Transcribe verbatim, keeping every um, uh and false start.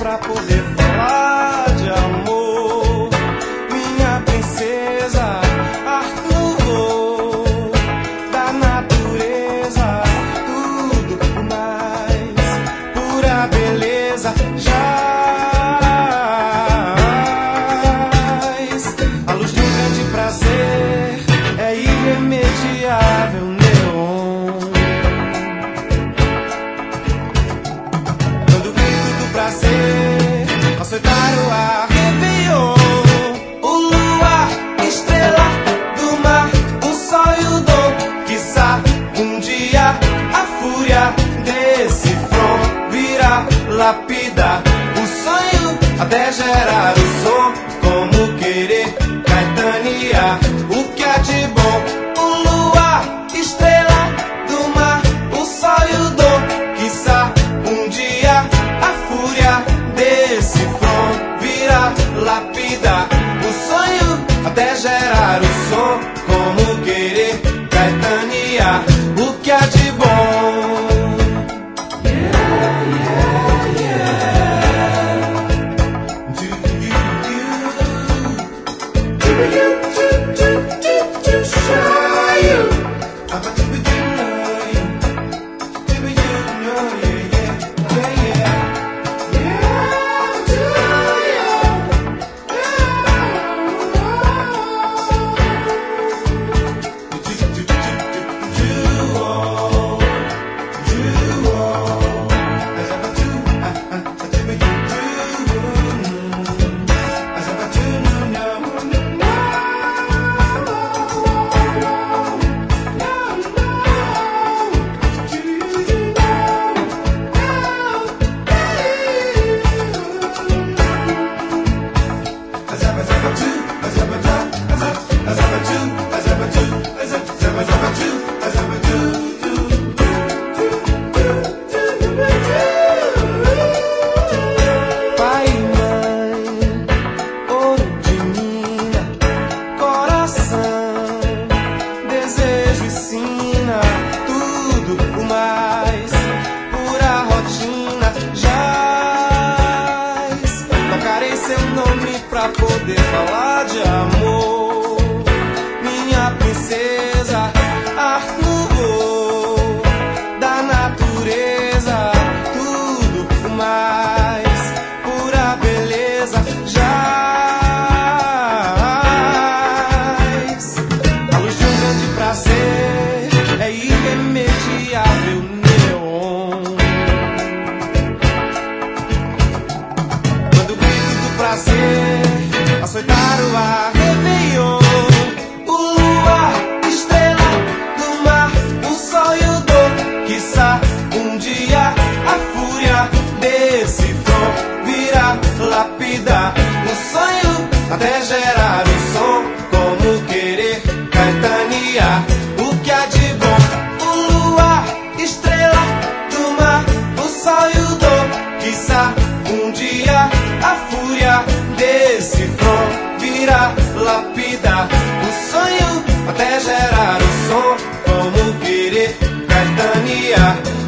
pra poder falar de amor. Minha princesa, ar no da natureza, tudo mais, pura beleza, jaz. A luz de um grande prazer é irremediável, neon. Quando o grito do prazer açoitar o ar, Réveillon, o luar, estrela do mar, o sol e o dom, quiçá um dia a fúria desse front virá lapidar o sonho até gerar o som, como querer caetanear o que há de bom. O luar, estrela do mar, o sol e o dom, quiçá um dia a fúria desse front virá lapidar o sonho até gerar o som, como querer caetanear o que há de bom. Pai e mãe, ouro de mina, coração, desejo e sina, tudo o mais, pura rotina, jaz. Tocarei seu nome pra poder falar de amor. Minha princesa, ar no da natureza, tudo o mais, pura beleza, jaz. A luz de um grande prazer é irremediável, neon. Quando o grito do prazer açoitar o ar, Réveillon, o luar, estrela do mar, o sol e o dom, quiçá um dia a fúria desse front virá lapidar o sonho até gerar o som, como querer caetanear o que há de bom. O luar, estrela do mar, o sol e o dom, quiçá um dia a fúria desse front virá lapidar o sonho até gerar o som, como querer caetanear